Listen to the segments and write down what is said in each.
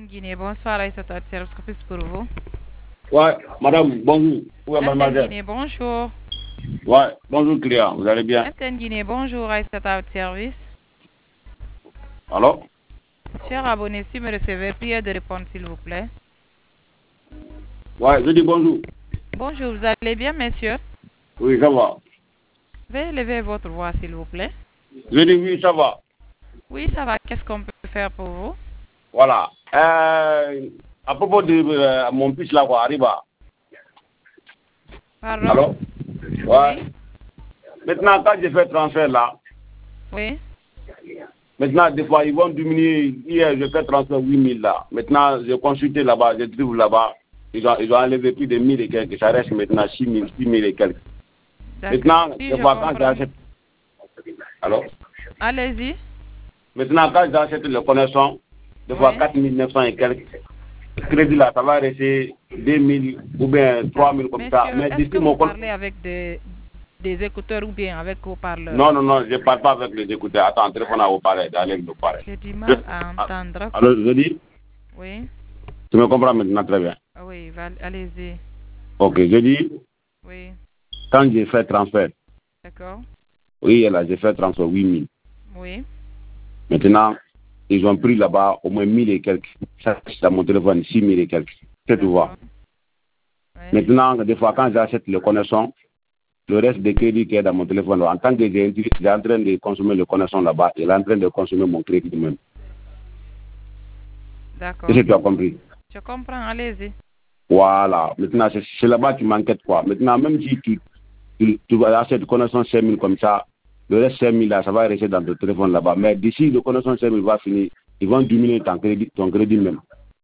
Guinée, bonsoir Aïssata, service office pour vous. Ouais, madame, bonjour. Ouais, mademoiselle. Guinée, bonjour. Ouais, bonjour client, vous allez bien? Guinée, bonjour Aïssata, service. Alors? Cher abonné, si me recevez, priez de répondre s'il vous plaît. Ouais, je dis bonjour. Bonjour, vous allez bien, monsieur? Oui, ça va. Veuillez lever votre voix s'il vous plaît. Je dis oui, ça va. Oui, ça va. Qu'est-ce qu'on peut faire pour vous? Voilà. À propos de mon fils là, quoi, Arriba. Pardon? Alors? Ouais. Oui. Maintenant, quand j'ai fait transfert là, Oui. maintenant, des fois, ils vont diminuer. Hier, j'ai fait transfert 8000 là. Maintenant, j'ai consulté là-bas, j'ai trouvé là-bas. Ils ont enlevé plus de 1000 et quelques. Ça reste maintenant 6000 et quelques. Maintenant, Si des fois, quand j'achète. Alors? Allez-y. Maintenant, quand j'achète le connaissant, des fois 4900 et quelques. Le crédit là, ça va rester 2000 ou bien 3000 comme Monsieur, ça. Mais est-ce d'ici que mon vous parlez avec des écouteurs ou bien avec haut-parleur? Non, je ne parle pas avec les écouteurs. Attends, téléphone à haut-parleur, d'aller le parler. J'ai du mal à entendre. Alors, je dis? Oui. Tu me comprends maintenant très bien? Oui, allez-y. Ok, je dis? Oui. Quand j'ai fait transfert. D'accord. Oui, là, j'ai fait transfert 8000. Oui. Maintenant, ils ont pris là-bas au moins 1000 et quelques. Ça, c'est dans mon téléphone, 6000 et quelques. C'est tout voir. Oui. Maintenant, des fois, quand j'achète le connaissant, le reste des crédits qui est dans mon téléphone, en tant que j'ai en train de consommer le connaissant là-bas, il est en train de consommer mon crédit même. D'accord. Est-ce que tu as compris? Je comprends, allez-y. Voilà. Maintenant, c'est là-bas que tu m'enquêtes quoi. Maintenant, même si tu vas acheter le connaissant 5000 comme ça, le reste 5000 là, ça va rester dans ton téléphone là-bas. Mais d'ici le connaissant 5000 va finir, ils vont diminuer ton crédit même.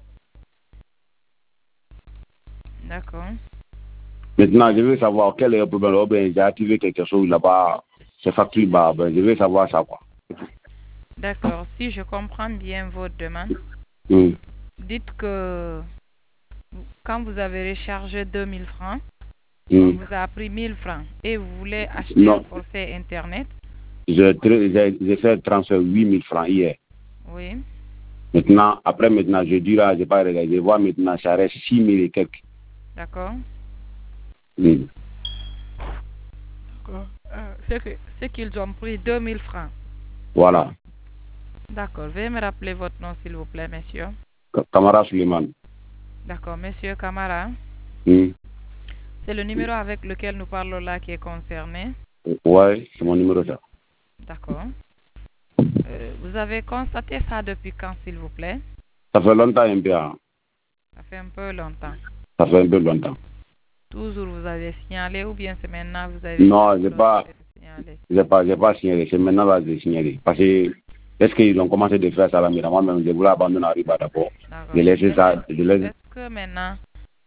D'accord. Maintenant, je veux savoir quel est le problème. Oh, ben, j'ai activé quelque chose là-bas, c'est facture bas. Ben, je veux savoir ça, quoi. D'accord. Si je comprends bien votre demande, dites que quand vous avez rechargé 2000 francs, on vous a pris 1000 francs et vous voulez acheter un forfait Internet. J'ai fait transfert 8000 francs hier. Oui. Maintenant, je dirai, je vais pas regarder, je vois maintenant, ça reste 6000 et quelques. D'accord. Oui. D'accord. C'est qu'ils ont pris 2000 francs. Voilà. D'accord. Veuillez me rappeler votre nom, s'il vous plaît, monsieur. Kamara Suleiman. D'accord. Monsieur Kamara. Oui. C'est le numéro avec lequel nous parlons là qui est concerné. Oui, c'est mon numéro ça. D'accord. Vous avez constaté ça depuis quand, s'il vous plaît? Ça fait longtemps un peu. Hein. Ça fait un peu longtemps. Ça fait un peu longtemps. Toujours vous avez signalé ou bien c'est maintenant vous avez Non, j'ai pas signalé. C'est maintenant là que j'ai signalé. Parce que est-ce qu'ils ont commencé de faire ça là, mais moi-même je voulais abandonner Arriba d'abord. J'ai laissé ça. Est-ce que maintenant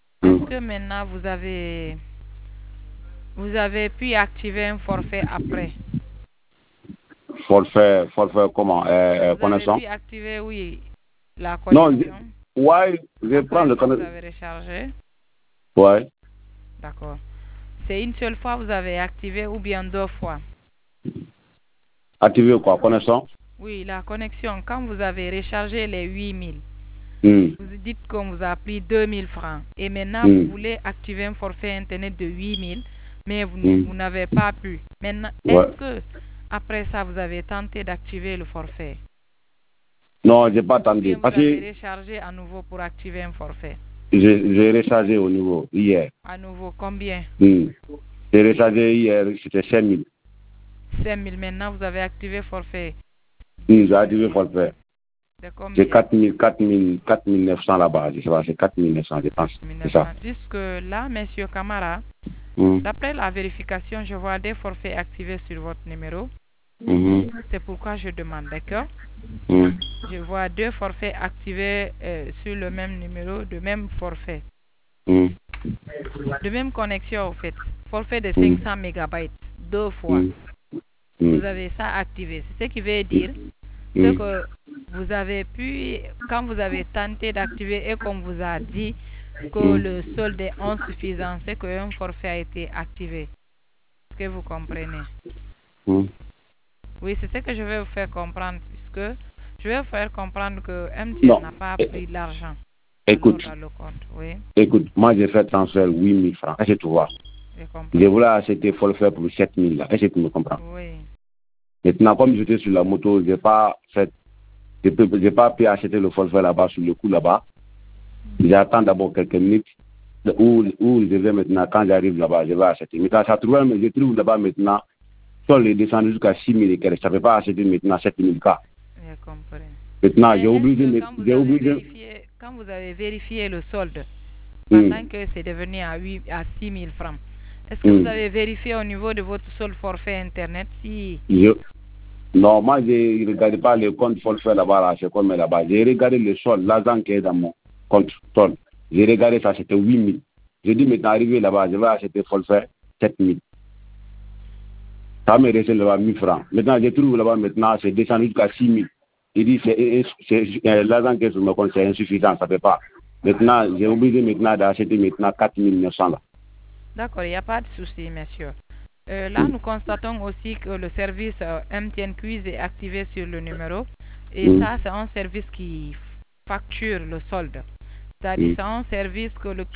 vous avez pu activer un forfait après? Forfait comment? Vous Connaissant? avez pu activer, oui, la connexion. Non, ouais, je prends le connexion. Vous avez rechargé? Ouais. D'accord. C'est une seule fois vous avez activé ou bien 2 fois? Activer quoi? Connaissant? Oui, la connexion. Quand vous avez rechargé les 8000, vous dites qu'on vous a pris 2000 francs. Et maintenant, vous voulez activer un forfait Internet de 8000, mais vous n'avez pas pu. Maintenant, est-ce que après ça, vous avez tenté d'activer le forfait? Non, j'ai pas tenté. Vous avez rechargé à nouveau pour activer un forfait? J'ai rechargé au niveau hier. À nouveau, combien? J'ai rechargé hier, c'était 5000. 5000. Maintenant, vous avez activé forfait? J'ai activé forfait. J'ai 4900 là-bas. Je sais pas, c'est 4900, je pense. C'est ça. Jusque là, monsieur Kamara, d'après la vérification, je vois des forfaits activés sur votre numéro. C'est pourquoi je demande, d'accord? Je vois 2 forfaits activés sur le même numéro, de même forfait. De même connexion, en fait. Forfait de 500 mégabytes, 2 fois. Vous avez ça activé. C'est ce qui veut dire que vous avez pu, quand vous avez tenté d'activer et qu'on vous a dit que le solde est insuffisant, c'est qu'un forfait a été activé. Est-ce que vous comprenez? Oui, c'est ce que je vais vous faire comprendre, puisque Je vais vous faire comprendre que MTN n'a pas pris de l'argent. Écoute, Dans le compte. Oui. Écoute, moi j'ai fait transfert 8 000 francs. Est-ce que tu vois? Je voulais acheter Forfait pour 7 000 là. Est-ce que tu me comprends? Oui. Maintenant, comme j'étais sur la moto, j'ai pas pu acheter le Forfait là-bas sur le coup là-bas. J'attends d'abord quelques minutes où je vais maintenant, quand j'arrive là-bas, je vais acheter. Maintenant, je trouve là-bas maintenant, sol est descendu jusqu'à 6 000 et quelques. Ça ne peut pas acheter maintenant 7 000 cas. Je comprends. Maintenant, j'ai oublié. Quand vous avez vérifié le solde, pendant que c'est devenu à 6 000 francs, est-ce que vous avez vérifié au niveau de votre solde forfait Internet si... Non, moi, je ne regarde pas le compte forfait là-bas, c'est comme là-bas. J'ai regardé le solde, l'argent qui est dans mon compte solde. J'ai regardé ça, c'était 8 000. J'ai dit, maintenant, arrivé là-bas, je vais acheter forfait 7 000. Ça me reste là-bas 1 000 francs. Maintenant, je trouve là-bas, maintenant, c'est descendu jusqu'à 6 000. Il dit, l'argent qui est sur mon compte, c'est insuffisant, ça ne peut pas. Maintenant, j'ai obligé maintenant d'acheter maintenant 4 900 là. D'accord, il n'y a pas de souci, monsieur. Là, nous constatons aussi que le service MTN Quiz est activé sur le numéro. Et ça, c'est un service qui facture le solde. C'est-à-dire c'est un service que le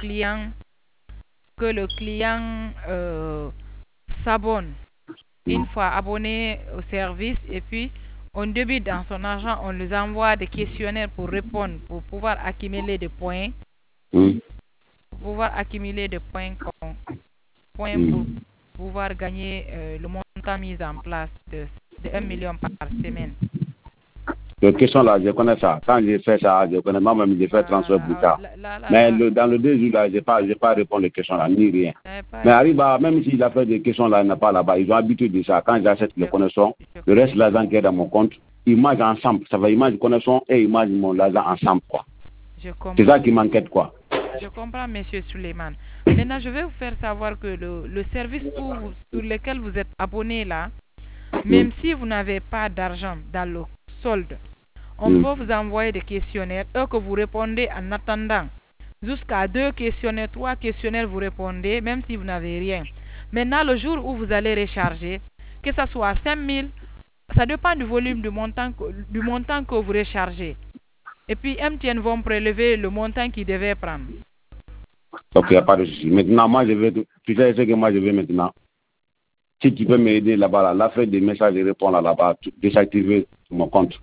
client s'abonne. Une fois abonné au service, et puis on débite dans son argent, on lui envoie des questionnaires pour répondre, pour pouvoir accumuler des points. Pour pouvoir accumuler des points pour pouvoir gagner le montant mis en place de 1 million par semaine. Les questions là, je connais ça. Quand j'ai fait ça, je connais moi-même, j'ai fait transfert plus tard. Mais dans le 2 jours là, je n'ai pas répondu aux questions là, ni rien. Mais arrive même s'il a fait des questions là, il n'a pas là-bas. Ils ont l'habitude de ça. Quand j'achète les connexions, le reste de l'argent qui est dans mon compte, ils mangent ensemble. Ça va, ils mangent connexion et ils mangent mon argent ensemble, quoi. C'est ça qui m'inquiète, quoi. Je comprends, monsieur Suleiman. Maintenant, je vais vous faire savoir que le service sur lequel vous êtes abonné là, même si vous n'avez pas d'argent dans le solde, on peut vous envoyer des questionnaires, eux que vous répondez en attendant. Jusqu'à 2 questionnaires, 3 questionnaires, vous répondez, même si vous n'avez rien. Maintenant, le jour où vous allez recharger, que ce soit 5 000, ça dépend du volume du montant que vous rechargez. Et puis, MTN vont prélever le montant qu'ils devaient prendre. Ok, il n'y a pas de souci. Maintenant, moi, tu sais ce que moi, je veux maintenant. Si tu peux m'aider là-bas, la feuille des messages et répondre là-bas, désactiver mon compte.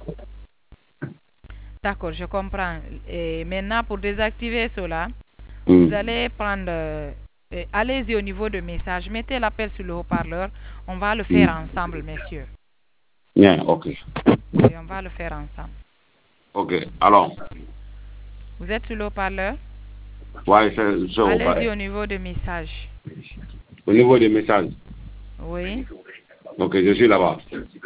D'accord, je comprends. Et maintenant, pour désactiver cela, vous allez prendre... allez-y au niveau de message, mettez l'appel sur le haut-parleur. On va le faire ensemble, messieurs. Bien, ok. Et on va le faire ensemble. Ok, alors. Vous êtes sur le haut-parleur? Oui, c'est au haut-parleur. Allez-y au niveau de message. Au niveau des messages? Oui. Ok, je suis là-bas.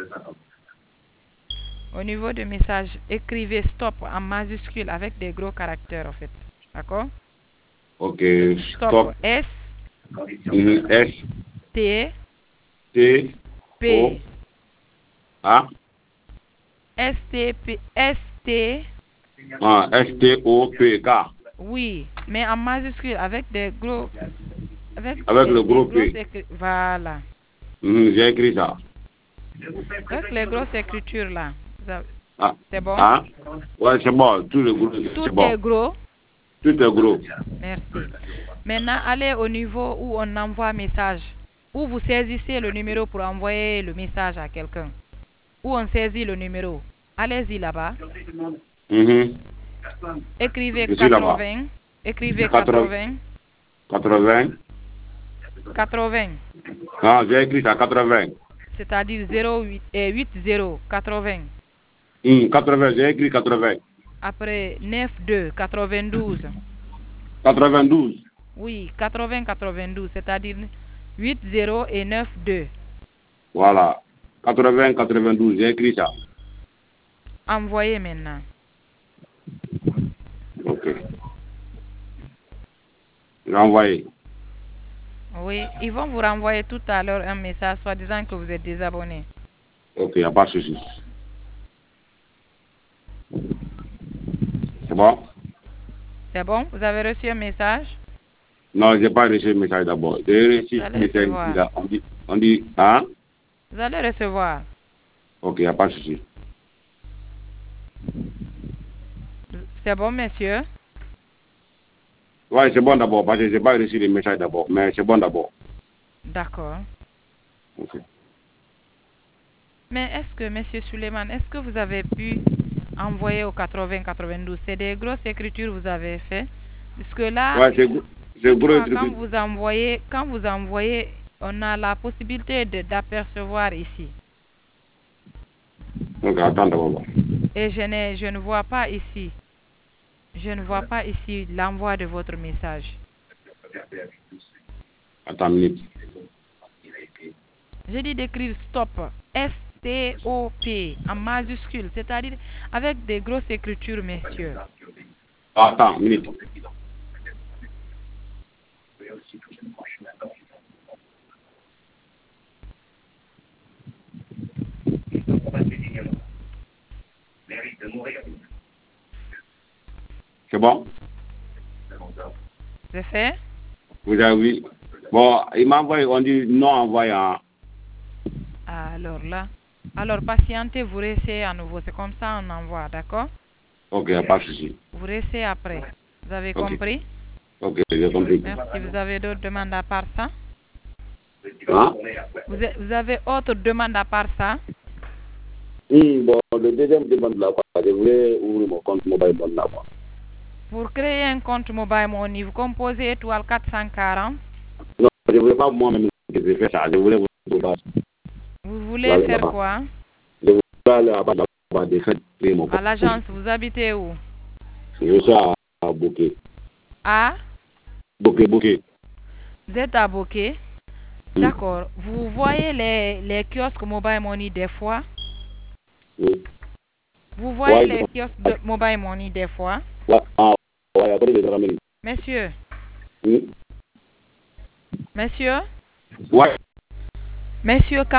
Au niveau de message, écrivez stop en majuscule avec des gros caractères, en fait. D'accord? Ok, stop. S. S. T. T. P. A. S. T. P. S. T. Ah, S. T. O. P. K. Oui, mais en majuscule avec des gros. Avec le gros P. Voilà. J'ai écrit ça. Avec les grosses écritures là. C'est bon? Ah, ouais, c'est bon. Tout est gros. Tout est gros. Merci. Maintenant, allez au niveau où on envoie message. Où vous saisissez le numéro pour envoyer le message à quelqu'un. Où on saisit le numéro. Allez-y là-bas. Écrivez 80. Écrivez 80. 80. 80. Ah, j'ai écrit ça, 80. C'est-à-dire 80, 80. 80, j'ai écrit 80. Après 92, 92. 92. Oui, 80, 92, c'est-à-dire 80 et 92. Voilà, 80, 92, j'ai écrit ça. Envoyez maintenant. Ok. J'ai envoyé. Oui, ils vont vous renvoyer tout à l'heure un message soit disant que vous êtes désabonné. Ok, il n'y a pas de souci. C'est bon? C'est bon? Vous avez reçu un message? Non, je n'ai pas reçu le message d'abord. J'ai reçu le message là. On dit, hein? Vous allez recevoir. Ok, il n'y a pas de souci. C'est bon, monsieur? Ouais, c'est bon d'abord, parce que j'ai pas reçu le message d'abord, mais c'est bon d'abord. D'accord. Ok. Mais est-ce que, monsieur Suleiman, est-ce que vous avez pu envoyer au 80-92? C'est des grosses écritures que vous avez fait? Parce que là, Ouais, c'est gros toutefois, truc. quand vous envoyez, on a la possibilité d'apercevoir ici. Donc, attends d'abord. Et je ne vois pas ici. Je ne vois pas ici l'envoi de votre message. Attends une minute. J'ai dit d'écrire stop. S-T-O-P en majuscule, c'est-à-dire avec des grosses écritures, messieurs. Attends une minute. C'est bon? C'est fait? Vous avez vu? Bon, il m'a envoyé, on dit non envoyé. Alors là. Alors patientez, vous réessayez à nouveau. C'est comme ça on envoie, d'accord? Ok, pas de souci. Vous réessayez après. Vous avez compris? Ok, j'ai compris. Merci. Vous avez d'autres demandes à part ça? Hein? Vous avez autre demande à part ça? Bon, le deuxième demande là, je voulais ouvrir mon compte mobile bon là. Pour créer un compte mobile money, vous composez étoile 440. Non, je voulais pas moi-même que je fais ça. Je voulais vous Vous voulez faire quoi? Je voulais aller là-bas de faire mon compte. À l'agence, vous habitez où? Je suis à Bouquet. À? Bouquet. Vous êtes à Bouquet? D'accord. Vous voyez les kiosques mobile money des fois? Oui. Vous voyez les kiosques de mobile money des fois? Ouais, après les Américains. Monsieur? Oui. Monsieur? Ouais. Monsieur,